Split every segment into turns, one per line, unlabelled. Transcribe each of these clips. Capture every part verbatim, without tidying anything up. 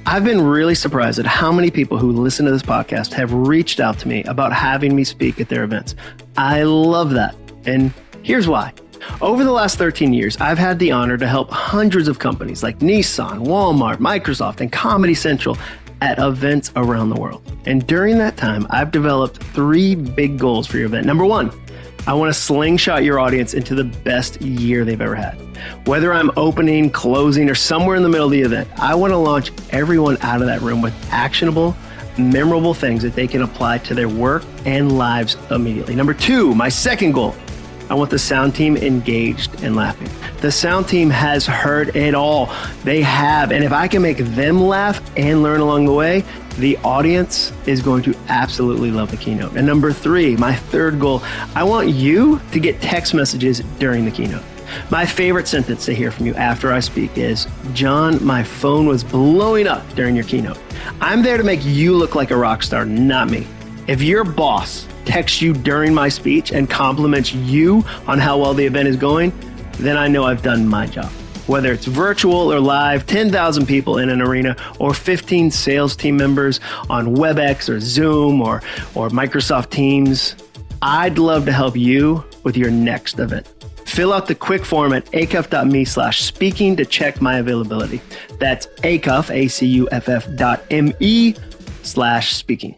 I've been really surprised at how many people who listen to this podcast have reached out to me about having me speak at their events. I love that. And here's why. Over the last thirteen years, I've had the honor to help hundreds of companies like Nissan, Walmart, Microsoft, and Comedy Central at events around the world. And during that time, I've developed three big goals for your event. Number one, I want to slingshot your audience into the best year they've ever had. Whether I'm opening, closing, or somewhere in the middle of the event, I want to launch everyone out of that room with actionable, memorable things that they can apply to their work and lives immediately. Number two, my second goal, I want the sound team engaged and laughing. The sound team has heard it all. They have. And if I can make them laugh and learn along the way, the audience is going to absolutely love the keynote. And number three, my third goal, I want you to get text messages during the keynote. My favorite sentence to hear from you after I speak is, John, my phone was blowing up during your keynote. I'm there to make you look like a rock star, not me. If your boss texts you during my speech and compliments you on how well the event is going, then I know I've done my job. Whether it's virtual or live, ten thousand people in an arena, or fifteen sales team members on WebEx or Zoom or, or Microsoft Teams, I'd love to help you with your next event. Fill out the quick form at acuff.me slash speaking to check my availability. That's acuff, A C U F F dot M-E slash speaking.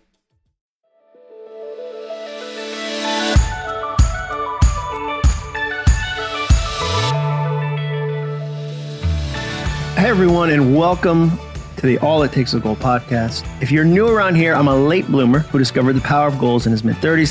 Hey everyone, and welcome to the All It Takes a Goal podcast. If you're new around here, I'm a late bloomer who discovered the power of goals in his mid-thirties.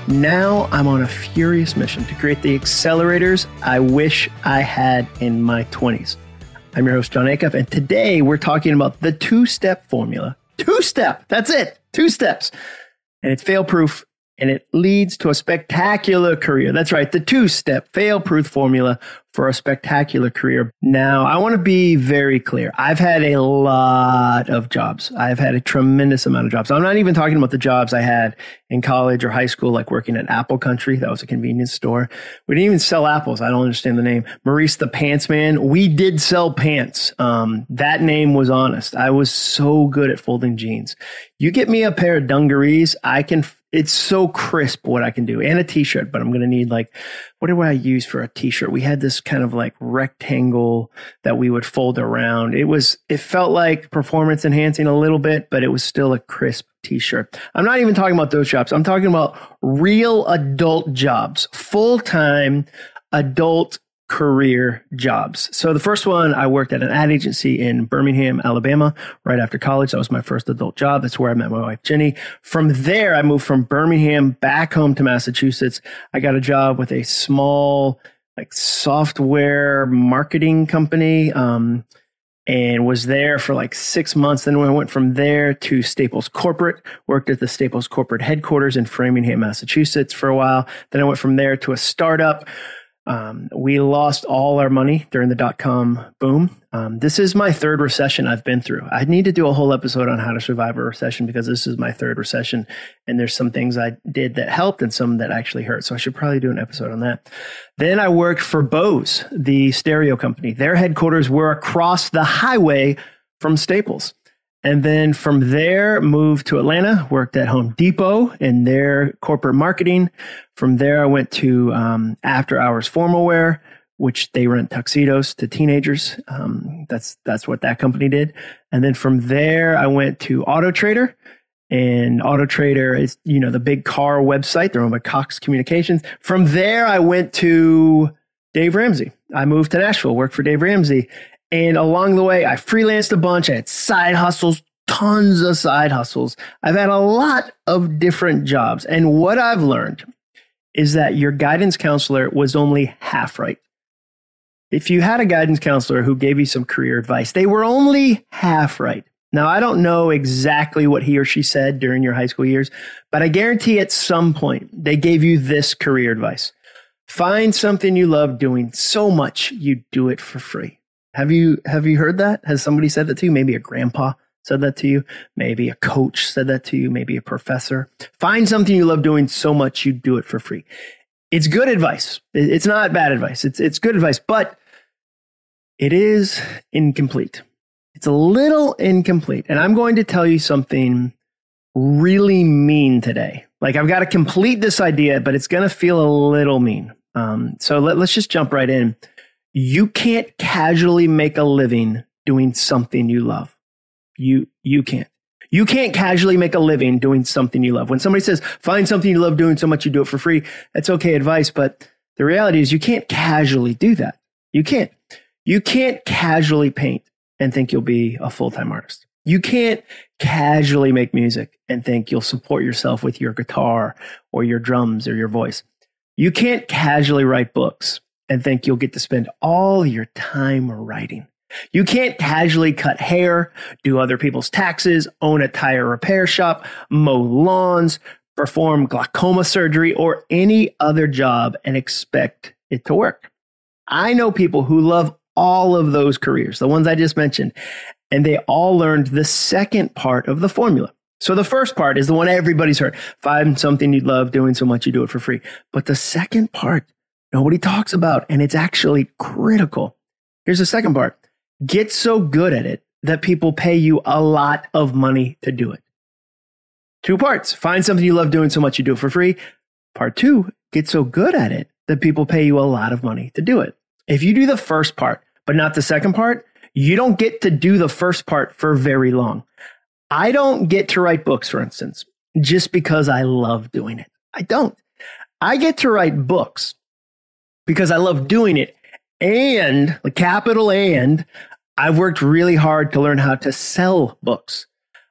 Now I'm on a furious mission to create the accelerators I wish I had in my twenties. I'm your host, John Acuff, and today we're talking about the two-step formula. Two-step, that's it, two steps. And it's fail-proof, and it leads to a spectacular career. That's right, the two-step fail-proof formula for a spectacular career. Now, I want to be very clear. I've had a lot of jobs. I've had a tremendous amount of jobs. I'm not even talking about the jobs I had in college or high school, like working at Apple Country. That was a convenience store. We didn't even sell apples. I don't understand the name. Maurice the Pants Man. We did sell pants. Um, that name was honest. I was so good at folding jeans. You get me a pair of dungarees, I can It's so crisp what I can do, and a t-shirt, but I'm going to need like, what do I use for a t-shirt? We had this kind of like rectangle that we would fold around. It was, it felt like performance enhancing a little bit, but it was still a crisp t-shirt. I'm not even talking about those jobs. I'm talking about real adult jobs, full-time adult career jobs. So the first one, I worked at an ad agency in Birmingham, Alabama, right after college. That was my first adult job. That's where I met my wife, Jenny. From there, I moved from Birmingham back home to Massachusetts. I got a job with a small, like, software marketing company, um, and was there for like six months. Then I went from there to Staples Corporate, worked at the Staples Corporate headquarters in Framingham, Massachusetts for a while. Then I went from there to a startup. Um, we lost all our money during the dot-com boom. Um, this is my third recession I've been through. I need to do a whole episode on how to survive a recession because this is my third recession. And there's some things I did that helped and some that actually hurt. So I should probably do an episode on that. Then I worked for Bose, the stereo company. Their headquarters were across the highway from Staples. And then from there, moved to Atlanta, worked at Home Depot in their corporate marketing. From there, I went to um, After Hours Formal Wear, which they rent tuxedos to teenagers. Um, that's that's what that company did. And then from there, I went to Auto Trader. And Auto Trader is, you know, the big car website. They're owned by Cox Communications. From there, I went to Dave Ramsey. I moved to Nashville, worked for Dave Ramsey. And along the way, I freelanced a bunch. I had side hustles, tons of side hustles. I've had a lot of different jobs. And what I've learned is that your guidance counselor was only half right. If you had a guidance counselor who gave you some career advice, they were only half right. Now, I don't know exactly what he or she said during your high school years, but I guarantee at some point they gave you this career advice. Find something you love doing so much you do it for free. Have you have you heard that? Has somebody said that to you? Maybe a grandpa said that to you. Maybe a coach said that to you. Maybe a professor. Find something you love doing so much you do it for free. It's good advice. It's not bad advice. It's it's good advice, but it is incomplete. It's a little incomplete. And I'm going to tell you something really mean today. Like I've got to complete this idea, but it's going to feel a little mean. Um, so let, let's just jump right in. You can't casually make a living doing something you love. You, you can't. You can't casually make a living doing something you love. When somebody says, find something you love doing so much you do it for free, that's okay advice. But the reality is you can't casually do that. You can't. You can't casually paint and think you'll be a full-time artist. You can't casually make music and think you'll support yourself with your guitar or your drums or your voice. You can't casually write books and think you'll get to spend all your time writing. You can't casually cut hair, do other people's taxes, own a tire repair shop, mow lawns, perform glaucoma surgery, or any other job and expect it to work. I know people who love all of those careers, the ones I just mentioned, and they all learned the second part of the formula. So the first part is the one everybody's heard. Find something you love doing so much you do it for free. But the second part, nobody talks about, and it's actually critical. Here's the second part. Get so good at it that people pay you a lot of money to do it. Two parts. Find something you love doing so much you do it for free. Part two, get so good at it that people pay you a lot of money to do it. If you do the first part, but not the second part, you don't get to do the first part for very long. I don't get to write books, for instance, just because I love doing it. I don't. I get to write books because I love doing it. And, the capital and, I've worked really hard to learn how to sell books.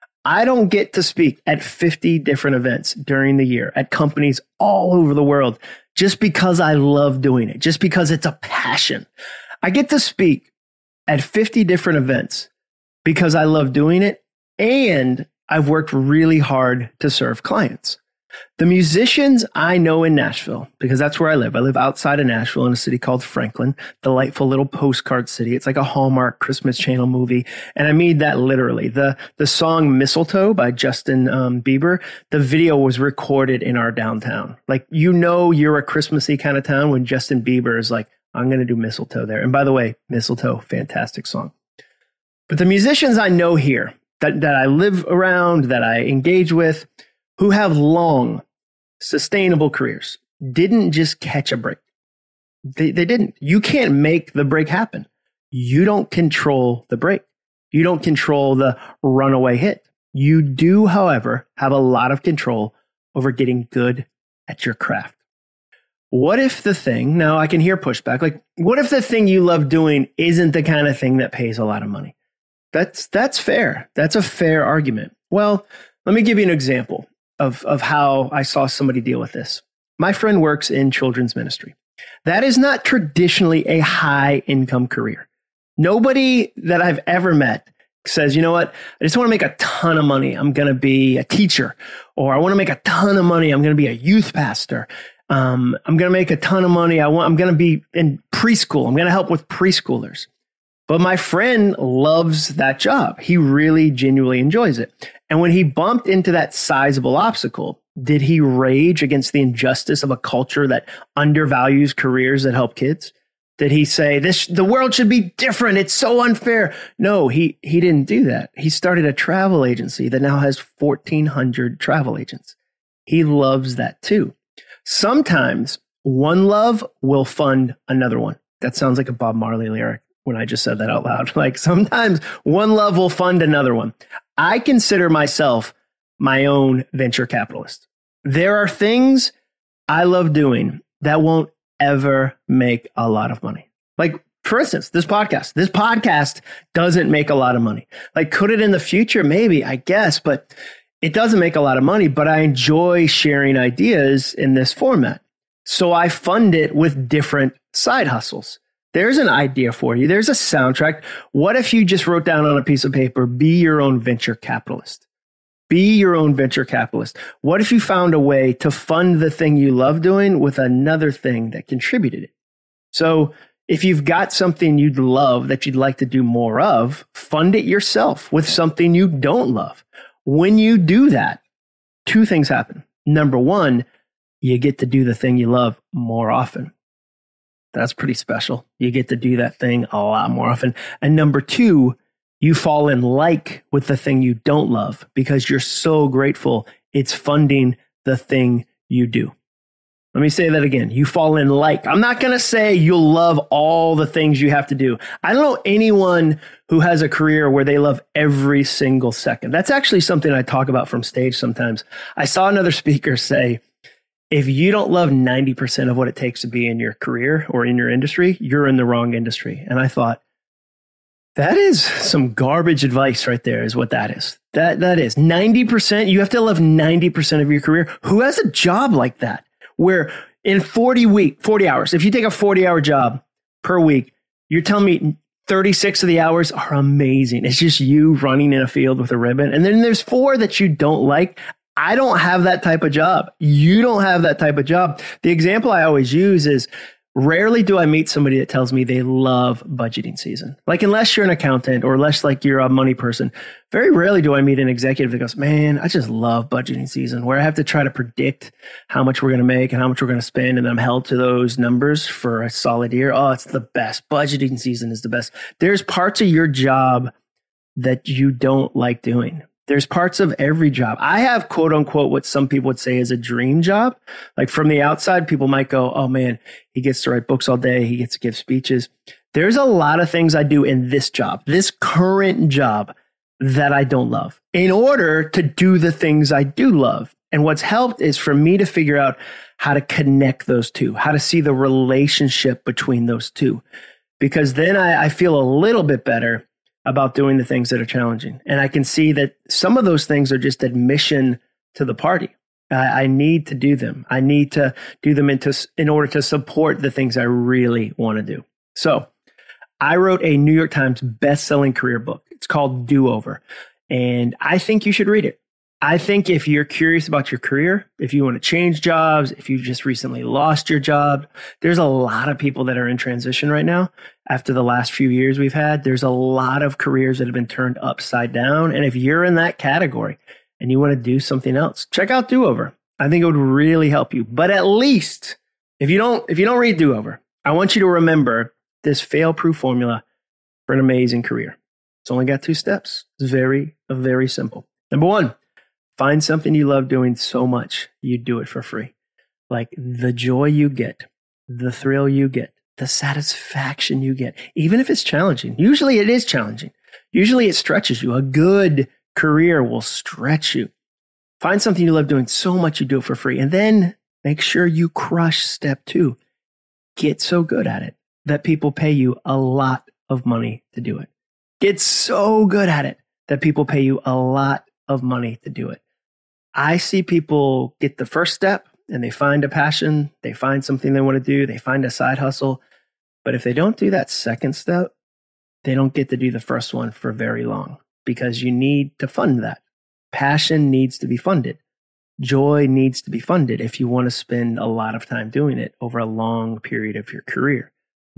I don't get to speak at fifty different events during the year at companies all over the world just because I love doing it, just because it's a passion. I get to speak at fifty different events because I love doing it, and I've worked really hard to serve clients. The musicians I know in Nashville, because that's where I live. I live outside of Nashville in a city called Franklin, delightful little postcard city. It's like a Hallmark Christmas Channel movie. And I mean that literally. The the song Mistletoe by Justin um, Bieber, the video was recorded in our downtown. Like, you know, you're a Christmassy kind of town when Justin Bieber is like, I'm going to do Mistletoe there. And by the way, Mistletoe, fantastic song. But the musicians I know here that, that I live around, that I engage with, who have long, sustainable careers, didn't just catch a break. They, they didn't. You can't make the break happen. You don't control the break. You don't control the runaway hit. You do, however, have a lot of control over getting good at your craft. What if the thing, now I can hear pushback, like, what if the thing you love doing isn't the kind of thing that pays a lot of money? That's, that's fair. That's a fair argument. Well, let me give you an example of, of how I saw somebody deal with this. My friend works in children's ministry. That is not traditionally a high income career. Nobody that I've ever met says, you know what, I just want to make a ton of money. I'm going to be a teacher, or I want to make a ton of money. I'm going to be a youth pastor. Um, I'm going to make a ton of money. I want, I'm going to be in preschool. I'm going to help with preschoolers. But my friend loves that job. He really genuinely enjoys it. And when he bumped into that sizable obstacle, did he rage against the injustice of a culture that undervalues careers that help kids? Did he say, "This, the world should be different. It's so unfair"? No, he, he didn't do that. He started a travel agency that now has fourteen hundred travel agents. He loves that too. Sometimes one love will fund another one. That sounds like a Bob Marley lyric when I just said that out loud. Like, sometimes one love will fund another one. I consider myself my own venture capitalist. There are things I love doing that won't ever make a lot of money. Like, for instance, this podcast. This podcast doesn't make a lot of money. Like, could it in the future? Maybe, I guess, but it doesn't make a lot of money, but I enjoy sharing ideas in this format. So I fund it with different side hustles. There's an idea for you. There's a soundtrack. What if you just wrote down on a piece of paper, be your own venture capitalist? Be your own venture capitalist. What if you found a way to fund the thing you love doing with another thing that contributed it? So if you've got something you'd love that you'd like to do more of, fund it yourself with something you don't love. When you do that, two things happen. Number one, you get to do the thing you love more often. That's pretty special. You get to do that thing a lot more often. And number two, You fall in like with the thing you don't love because you're so grateful it's funding the thing you do. Let me say that again. You fall in like. I'm not going to say you'll love all the things you have to do. I don't know anyone who has a career where they love every single second. That's actually something I talk about from stage sometimes. I saw another speaker say, if you don't love ninety percent of what it takes to be in your career or in your industry, you're in the wrong industry. And I thought, that is some garbage advice right there is what that is. That That is ninety percent. You have to love ninety percent of your career. Who has a job like that? Where in forty week, forty hours, if you take a forty hour job per week, you're telling me thirty-six of the hours are amazing. It's just you running in a field with a ribbon. And then there's four that you don't like. I don't have that type of job. You don't have that type of job. The example I always use is rarely do I meet somebody that tells me they love budgeting season. Like unless you're an accountant or unless like you're a money person, very rarely do I meet an executive that goes, man, I just love budgeting season, where I have to try to predict how much we're going to make and how much we're going to spend. And I'm held to those numbers for a solid year. Oh, it's the best. Budgeting season is the best. There's parts of your job that you don't like doing. There's parts of every job. I have quote unquote what some people would say is a dream job. Like from the outside, people might go, oh man, he gets to write books all day. He gets to give speeches. There's a lot of things I do in this job, this current job that I don't love in order to do the things I do love. And what's helped is for me to figure out how to connect those two, how to see the relationship between those two, because then I, I feel a little bit better about doing the things that are challenging. And I can see that some of those things are just admission to the party. I, I need to do them. I need to do them into, in order to support the things I really want to do. So I wrote a New York Times best-selling career book. It's called Do Over. And I think you should read it. I think if you're curious about your career, if you want to change jobs, if you just recently lost your job, there's a lot of people that are in transition right now. After the last few years we've had, there's a lot of careers that have been turned upside down. And if you're in that category and you want to do something else, check out Do Over. I think it would really help you. But at least if you don't, if you don't read Do Over, I want you to remember this fail-proof formula for an amazing career. It's only got two steps. It's very, very simple. Number one, find something you love doing so much you do it for free. Like the joy you get, the thrill you get, the satisfaction you get, even if it's challenging. Usually it is challenging. Usually it stretches you. A good career will stretch you. Find something you love doing so much you do it for free. And then make sure you crush step two. Get so good at it that people pay you a lot of money to do it. Get so good at it that people pay you a lot of money to do it. I see people get the first step and they find a passion, they find something they want to do, they find a side hustle. But if they don't do that second step, they don't get to do the first one for very long because you need to fund that. Passion needs to be funded. Joy needs to be funded if you want to spend a lot of time doing it over a long period of your career.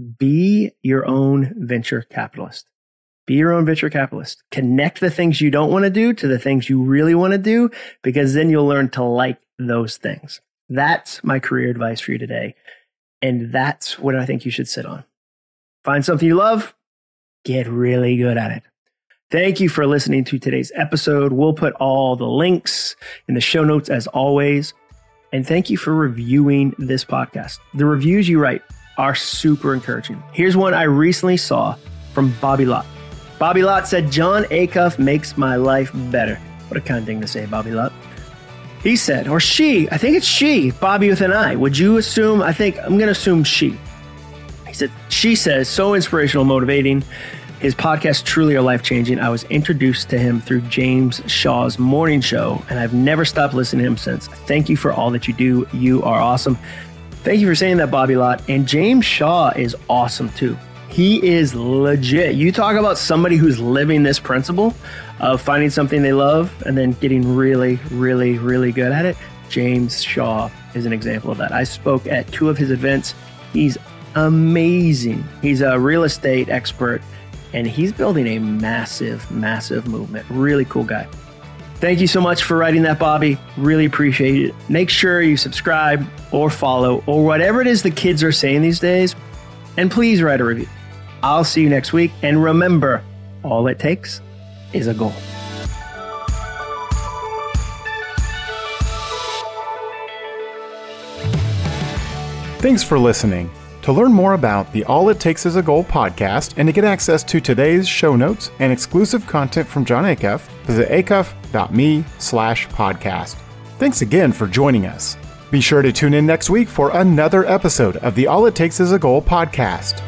Be your own venture capitalist. Be your own venture capitalist. Connect the things you don't want to do to the things you really want to do, because then you'll learn to like those things. That's my career advice for you today. And that's what I think you should sit on. Find something you love, get really good at it. Thank you for listening to today's episode. We'll put all the links in the show notes as always. And thank you for reviewing this podcast. The reviews you write are super encouraging. Here's one I recently saw from Bobby Lott. Bobby Lott said, Jon Acuff makes my life better. What a kind thing to say, Bobby Lott. He said, or she, I think it's she, Bobby with an I. Would you assume? I think I'm going to assume she. He said, she says, so inspirational, motivating. His podcasts truly are life-changing. I was introduced to him through James Shaw's morning show, and I've never stopped listening to him since. Thank you for all that you do. You are awesome. Thank you for saying that, Bobby Lott. And James Shaw is awesome too. He is legit. You talk about somebody who's living this principle of finding something they love and then getting really, really, really good at it. James Shaw is an example of that. I spoke at two of his events. He's amazing. He's a real estate expert and he's building a massive, massive movement. Really cool guy. Thank you so much for writing that, Bobby. Really appreciate it. Make sure you subscribe or follow or whatever it is the kids are saying these days. And please write a review. I'll see you next week. And remember, all it takes is a goal.
Thanks for listening. To learn more about the All It Takes Is a Goal podcast and to get access to today's show notes and exclusive content from Jon Acuff, visit acuff.me slash podcast. Thanks again for joining us. Be sure to tune in next week for another episode of the All It Takes Is a Goal podcast.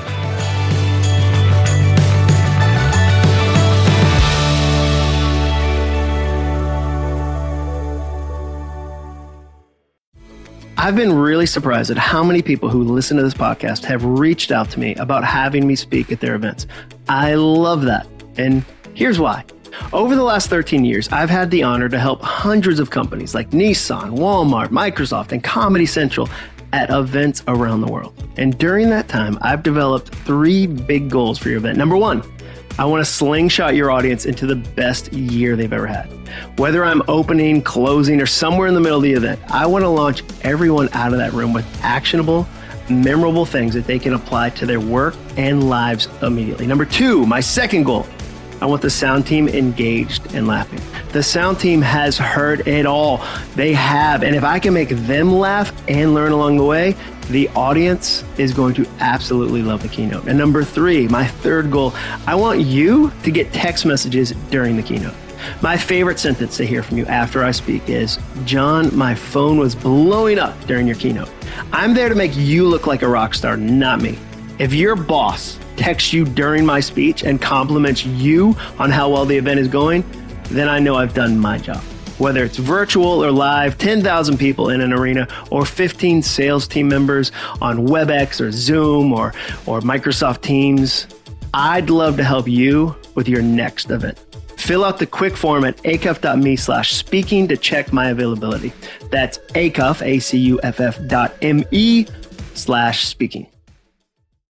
I've been really surprised at how many people who listen to this podcast have reached out to me about having me speak at their events. I love that. And here's why. Over the last thirteen years, I've had the honor to help hundreds of companies like Nissan, Walmart, Microsoft, and Comedy Central at events around the world. And during that time, I've developed three big goals for your event. Number one, I want to slingshot your audience into the best year they've ever had. Whether I'm opening, closing, or somewhere in the middle of the event, I want to launch everyone out of that room with actionable, memorable things that they can apply to their work and lives immediately. Number two, my second goal, I want the sound team engaged and laughing. The sound team has heard it all. They have. And if I can make them laugh and learn along the way, the audience is going to absolutely love the keynote. And number three, my third goal, I want you to get text messages during the keynote. My favorite sentence to hear from you after I speak is, Jon, my phone was blowing up during your keynote. I'm there to make you look like a rock star, not me. If your boss texts you during my speech and compliments you on how well the event is going, then I know I've done my job. Whether it's virtual or live, ten thousand people in an arena, or fifteen sales team members on WebEx or Zoom or, or Microsoft Teams, I'd love to help you with your next event. Fill out the quick form at acuff.me slash speaking to check my availability. That's acuff, A C U F F dot M E slash speaking.